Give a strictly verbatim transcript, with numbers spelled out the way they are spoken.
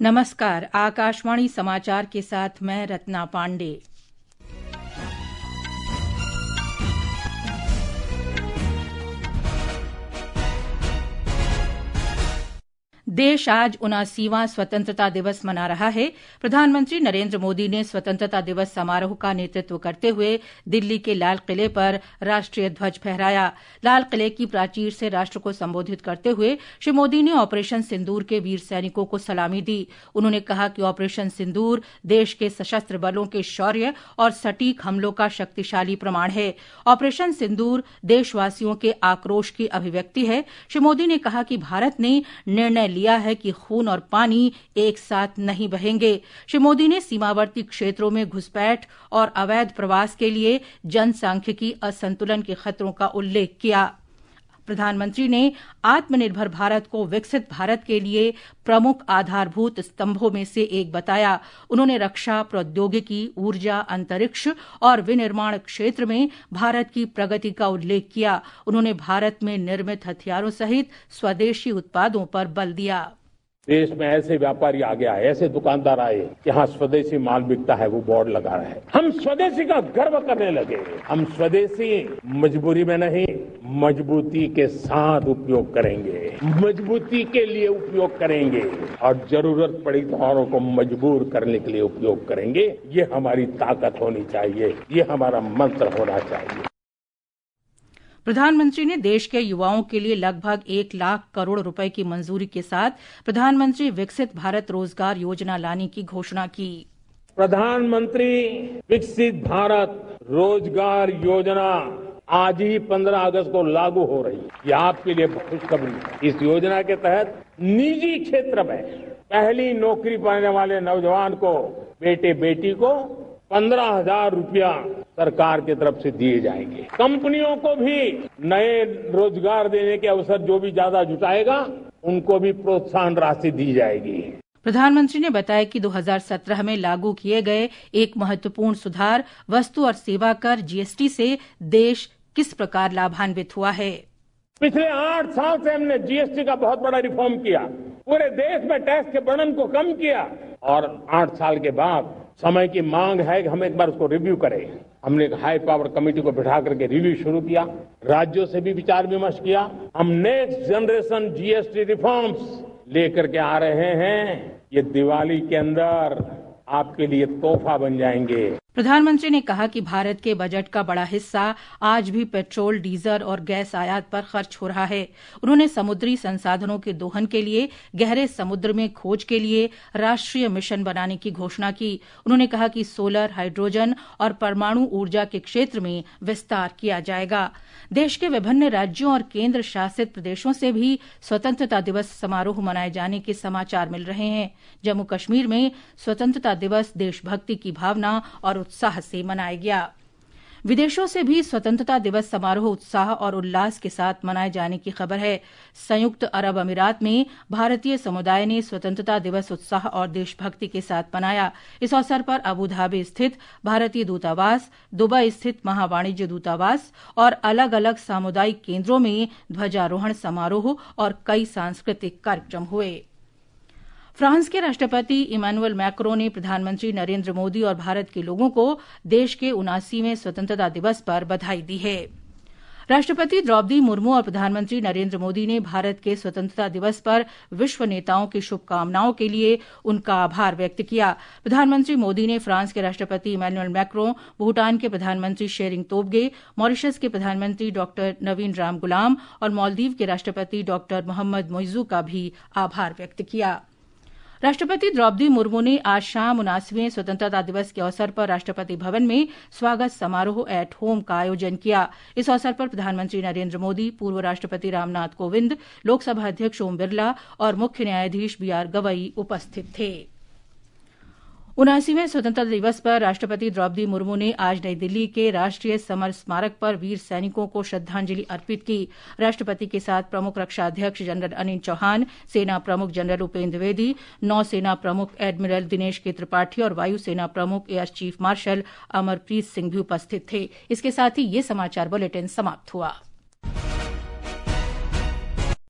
नमस्कार, आकाशवाणी समाचार के साथ मैं रत्ना पांडे। देश आज उनासीवां स्वतंत्रता दिवस मना रहा है। प्रधानमंत्री नरेंद्र मोदी ने स्वतंत्रता दिवस समारोह का नेतृत्व करते हुए दिल्ली के लाल किले पर राष्ट्रीय ध्वज फहराया। लाल किले की प्राचीर से राष्ट्र को संबोधित करते हुए श्री मोदी ने ऑपरेशन सिंदूर के वीर सैनिकों को सलामी दी। उन्होंने कहा कि ऑपरेशन सिंदूर देश के सशस्त्र बलों के शौर्य और सटीक हमलों का शक्तिशाली प्रमाण है। ऑपरेशन सिंदूर देशवासियों के आक्रोश की अभिव्यक्ति है। श्री मोदी ने कहा कि भारत ने निर्णय लिया है कि खून और पानी एक साथ नहीं बहेंगे। श्री मोदी ने सीमावर्ती क्षेत्रों में घुसपैठ और अवैध प्रवास के लिए जनसांख्यिकी असंतुलन के खतरों का उल्लेख किया। प्रधानमंत्री ने आत्मनिर्भर भारत को विकसित भारत के लिए प्रमुख आधारभूत स्तंभों में से एक बताया। उन्होंने रक्षा, प्रौद्योगिकी, ऊर्जा, अंतरिक्ष और विनिर्माण क्षेत्र में भारत की प्रगति का उल्लेख किया। उन्होंने भारत में निर्मित हथियारों सहित स्वदेशी उत्पादों पर बल दिया। देश में ऐसे व्यापारी आ गया है, ऐसे दुकानदार आए, यहाँ स्वदेशी माल बिकता है वो बोर्ड लगा रहे हैं। हम स्वदेशी का गर्व करने लगे। हम स्वदेशी मजबूरी में नहीं, मजबूती के साथ उपयोग करेंगे, मजबूती के लिए उपयोग करेंगे और जरूरत पड़ी तो औरों को मजबूर करने के लिए उपयोग करेंगे। ये हमारी ताकत होनी चाहिए, ये हमारा मंत्र होना चाहिए। प्रधानमंत्री ने देश के युवाओं के लिए लगभग एक लाख करोड़ रुपए की मंजूरी के साथ प्रधानमंत्री विकसित भारत रोजगार योजना लाने की घोषणा की। प्रधानमंत्री विकसित भारत रोजगार योजना आज ही पंद्रह अगस्त को लागू हो रही है। ये आपके लिए खुशखबरी। इस योजना के तहत निजी क्षेत्र में पहली नौकरी पाने वाले नौजवान को, बेटे बेटी को पंद्रह हजार रुपया सरकार की तरफ से दिए जाएंगे। कंपनियों को भी नए रोजगार देने के अवसर जो भी ज्यादा जुटाएगा उनको भी प्रोत्साहन राशि दी जाएगी। प्रधानमंत्री ने बताया कि दो हज़ार सत्रह में लागू किए गए एक महत्वपूर्ण सुधार वस्तु और सेवा कर जीएसटी से देश किस प्रकार लाभान्वित हुआ है। पिछले आठ साल से हमने जीएसटी का बहुत बड़ा रिफॉर्म किया, पूरे देश में टैक्स के बर्डन को कम किया और आठ साल के बाद समय की मांग है कि हम एक बार उसको रिव्यू करें। हमने एक हाई पावर कमेटी को बिठा करके रिव्यू शुरू किया, राज्यों से भी विचार विमर्श किया। हम नेक्स्ट जनरेशन जीएसटी रिफॉर्म्स लेकर के आ रहे हैं। ये दिवाली के अंदर आपके लिए तोहफा बन जाएंगे। प्रधानमंत्री ने कहा कि भारत के बजट का बड़ा हिस्सा आज भी पेट्रोल, डीजल और गैस आयात पर खर्च हो रहा है। उन्होंने समुद्री संसाधनों के दोहन के लिए गहरे समुद्र में खोज के लिए राष्ट्रीय मिशन बनाने की घोषणा की। उन्होंने कहा कि सोलर, हाइड्रोजन और परमाणु ऊर्जा के क्षेत्र में विस्तार किया जाएगा। देश के विभिन्न राज्यों और केंद्र शासित प्रदेशों से भी स्वतंत्रता दिवस समारोह मनाए जाने के समाचार मिल रहे हैं। जम्मू कश्मीर में स्वतंत्रता दिवस देशभक्ति की भावना और उत्साह से मनाया गया। विदेशों से भी स्वतंत्रता दिवस समारोह उत्साह और उल्लास के साथ मनाए जाने की खबर है। संयुक्त अरब अमीरात में भारतीय समुदाय ने स्वतंत्रता दिवस उत्साह और देशभक्ति के साथ मनाया। इस अवसर पर अबू धाबी स्थित भारतीय दूतावास, दुबई स्थित महावाणिज्य दूतावास और अलग अलग सामुदायिक केंद्रों में ध्वजारोहण समारोह और कई सांस्कृतिक कार्यक्रम हुए। फ्रांस के राष्ट्रपति इमैनुअल मैक्रों ने प्रधानमंत्री नरेंद्र मोदी और भारत के लोगों को देश के उनासीवें स्वतंत्रता दिवस पर बधाई दी है। राष्ट्रपति द्रौपदी मुर्मू और प्रधानमंत्री नरेंद्र मोदी ने भारत के स्वतंत्रता दिवस पर विश्व नेताओं की शुभकामनाओं के लिए उनका आभार व्यक्त किया। प्रधानमंत्री मोदी ने फ्रांस के राष्ट्रपति इमैनुअल मैक्रों, भूटान के प्रधानमंत्री शेरिंग तोब्गे, मॉरिशस के प्रधानमंत्री डॉक्टर नवीन राम गुलाम और मालदीव के राष्ट्रपति डॉक्टर मोहम्मद मोइजू का भी आभार व्यक्त किया। राष्ट्रपति द्रौपदी मुर्मू ने आज शाम उनासीवें स्वतंत्रता दिवस के अवसर पर राष्ट्रपति भवन में स्वागत समारोह एट होम का आयोजन किया। इस अवसर पर प्रधानमंत्री नरेंद्र मोदी, पूर्व राष्ट्रपति रामनाथ कोविंद, लोकसभा अध्यक्ष ओम बिरला और मुख्य न्यायाधीश बी आर गवई उपस्थित थे। उनासीवें स्वतंत्रता दिवस पर राष्ट्रपति द्रौपदी मुर्मू ने आज नई दिल्ली के राष्ट्रीय समर स्मारक पर वीर सैनिकों को श्रद्धांजलि अर्पित की। राष्ट्रपति के साथ प्रमुख रक्षा अध्यक्ष जनरल अनिल चौहान, सेना प्रमुख जनरल उपेंद्र द्विवेदी, नौसेना प्रमुख एडमिरल दिनेश के त्रिपाठी और वायुसेना प्रमुख air chief marshal Amarpreet Singh भी उपस्थित थे। इसके साथ ही ये समाचार बुलेटिन समाप्त हुआ।